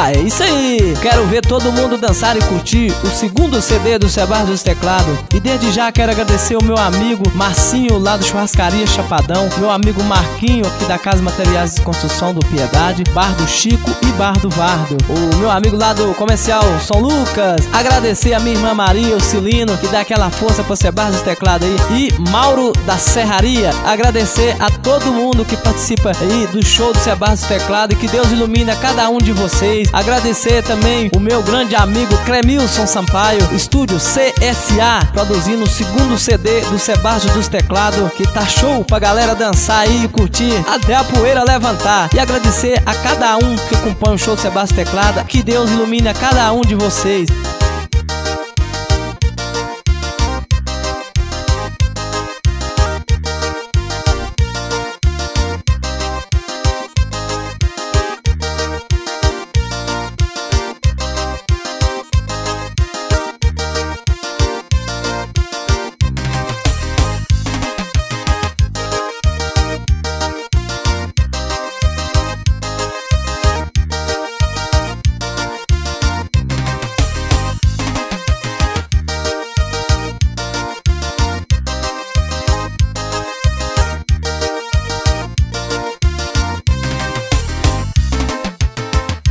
É isso aí. Quero ver todo mundo dançar e curtir o segundo CD do Sebastião dos Teclados. E desde já quero agradecer o meu amigo Marcinho lá do Churrascaria Chapadão, meu amigo Marquinho aqui da Casa Materiais de Construção do Piedade, Bar do Chico e Bar do Vardo, o meu amigo lá do Comercial São Lucas. Agradecer a minha irmã Maria, o Cilino, que dá aquela força pro Sebastião dos Teclados aí, e Mauro da Serraria. Agradecer a todo mundo que participa aí do show do Sebastião dos Teclados, e que Deus ilumine a cada um de vocês. Agradecer também o meu grande amigo Clemilson Sampaio, Estúdio CSA, produzindo o segundo CD do Sebastião dos Teclados, que tá show pra galera dançar aí e curtir até a poeira levantar. E agradecer a cada um que acompanha o show do Sebastião dos Teclados, que Deus ilumine a cada um de vocês.